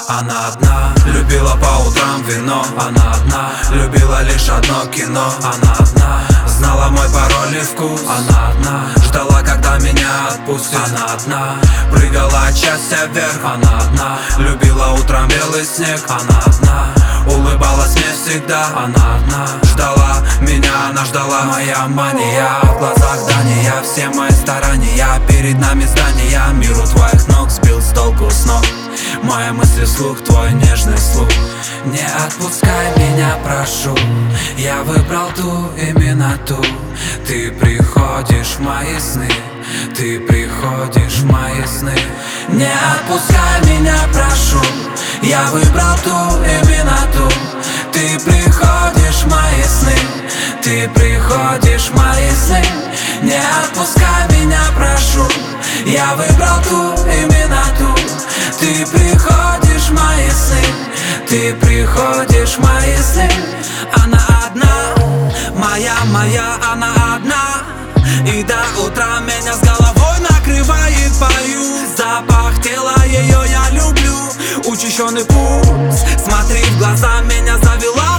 Она одна любила по утрам вино. Она одна любила лишь одно кино. Она одна знала мой пароль и вкус. Она одна ждала, когда меня отпустит. Она одна прыгала от счастья вверх. Она одна любила утром белый снег. Она одна улыбалась мне всегда. Она одна ждала меня, она ждала. Моя мания в глазах здания, все мои старания, перед нами здания. Мир у твоих ног сбил с толку с ног. Мои мысли вслух, твой нежный слух. Не отпускай меня, прошу. Я выбрал ту, именно ту. Ты приходишь в мои сны. Ты приходишь в мои сны. Не отпускай меня, прошу. Я выбрал ту, именно ту. Ты приходишь в мои сны. Ты приходишь в мои сны. Не отпускай меня, прошу. Я выбрал ту, именно ту. Ты приходишь в мои сны. Ты приходишь в мои сны. Она одна, моя, она одна. И до утра меня с головой накрывает, пою. Запах тела ее я люблю. Учащенный пульс, смотри в глаза, меня завела.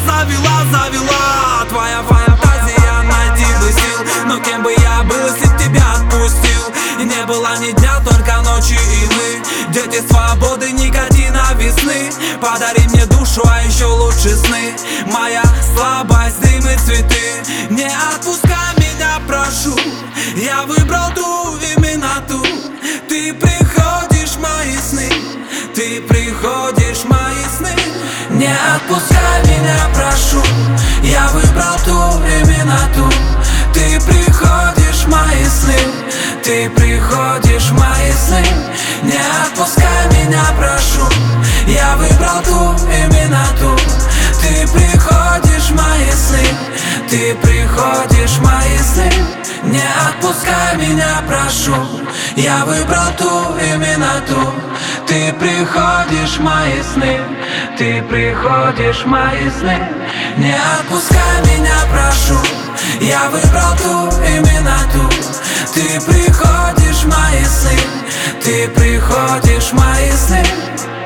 Твоя фантазия, найди бы сил. Но кем бы я был, если б тебя отпустил? И не было ни дня, только ночи и мы. Дети свободы, никотина, весны. Подари мне душу, а еще лучше сны. Моя слабость, дым и цветы. Не отпускай меня, прошу. Я выбрал ту, именно ту. Ты приходишь в мои сны. Ты приходишь в мои сны. Не отпускай меня, прошу. Я выбрал ту, именно ту. Ты приходишь в мои сны. Ты приходишь в мои сны. Не отпускай меня, прошу. Я выбрал ту, именно ту. Ты приходишь в мои сны. Ты приходишь в мои сны. Не отпускай меня, прошу. Я выбрал ту, именно ту. Ты приходишь в мои сны. Ты приходишь в мои сны. Не отпускай меня, прошу. Я выбрал ту, именно ту. Ты приходишь в мои сны. Ты приходишь в мои сны.